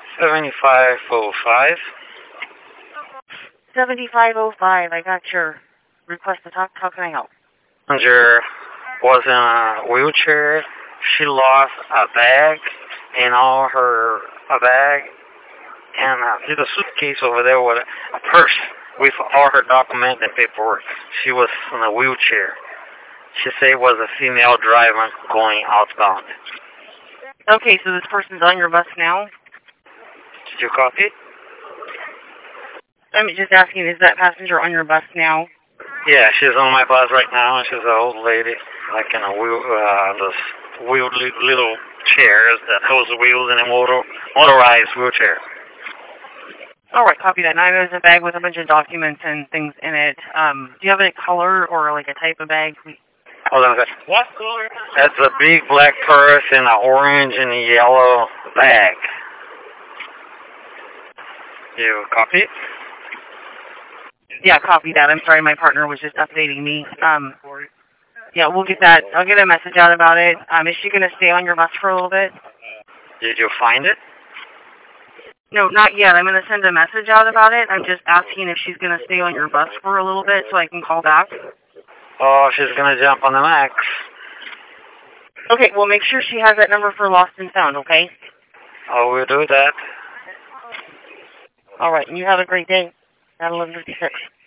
7505. 7505. I got your request to talk. How can I help? Passenger was in a wheelchair. She lost a bag and a bag and there's a suitcase over there with a purse with all her documents and paperwork. She was in a wheelchair. She said it was a female driver going outbound. Okay, so this person's on your bus now? Did you copy? I'm just asking, is that passenger on your bus now? Yeah, she's on my bus right now. She's an old lady, like in a those wheeled little chairs that holds the wheels in a motorized wheelchair. All right, copy that. Now there's a bag with a bunch of documents and things in it. Do you have any color or like a type of bag? Hold on a second. What color? That's a big black purse and an orange and a yellow bag. You copy? Yeah, copy that. I'm sorry, my partner was just updating me. Yeah, we'll get that. I'll get a message out about it. Is she going to stay on your bus for a little bit? Did you find it? No, not yet. I'm going to send a message out about it. I'm just asking if she's going to stay on your bus for a little bit so I can call back. Oh, she's going to jump on the Max. Okay, well, make sure she has that number for Lost and Found, okay? Oh, we'll do that. All right, and you have a great day. At 11:56.